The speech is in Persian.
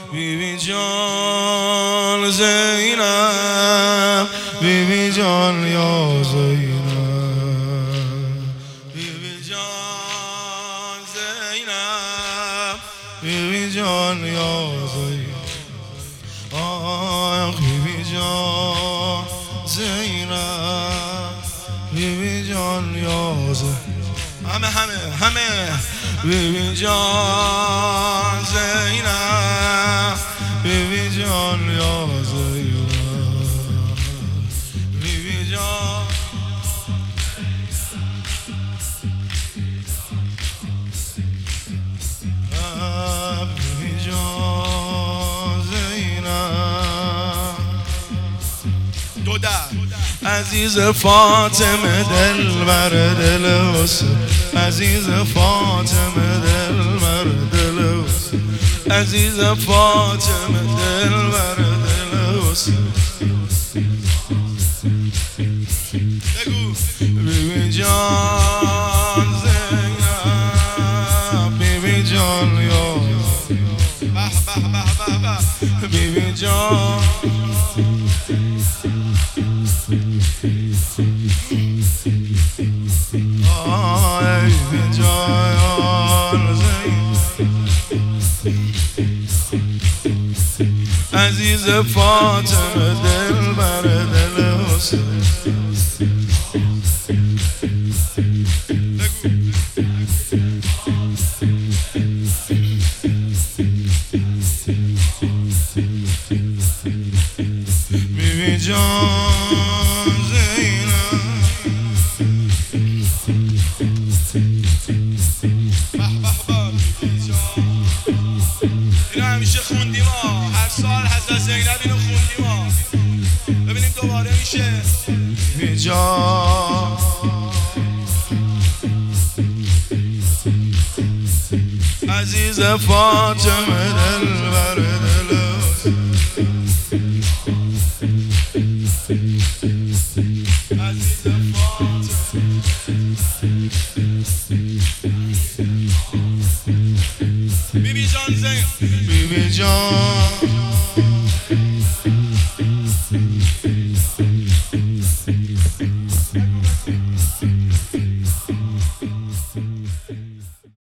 بیبی جان زینب بیبی جان یا زینب بیبی جان زینب بیبی جان یا زینب آه بیبی جان زینب بیبی جان یا زینب همه بیبی جان زینب بیبی جان یا زینب بیبی جان بیبی جان زینب دو در عزیز فاطمه دل بر دل حسین عزیز فاطمه دل بر دل حسین عزیز فاطمه دل بر دل حسین بگو بیبی جان زینب بیبی جان یا بیبی جان بیبی جان عزیز فاطمه دل بر دل حسین بیبی جان زینب اینو همیشه خوندیم ها هر سال حضرت زینب اینو خوندیم ها ببینیم دوباره میشه بیبی جان عزیز فاطمه دل بر دل عزیز فاطمه بیبی جان زینب بیبی جان